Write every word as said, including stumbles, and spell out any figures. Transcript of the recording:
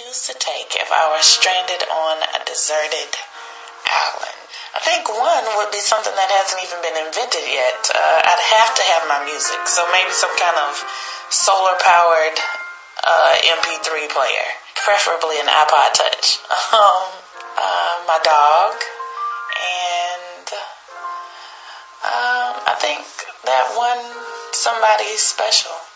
choose to take if I were stranded on a deserted island? I think one would be something that hasn't even been invented yet. Uh, I'd have to have my music, so maybe some kind of solar-powered uh, M P three player, preferably an iPod Touch. Um, uh, my dog, and um, I think that one somebody special.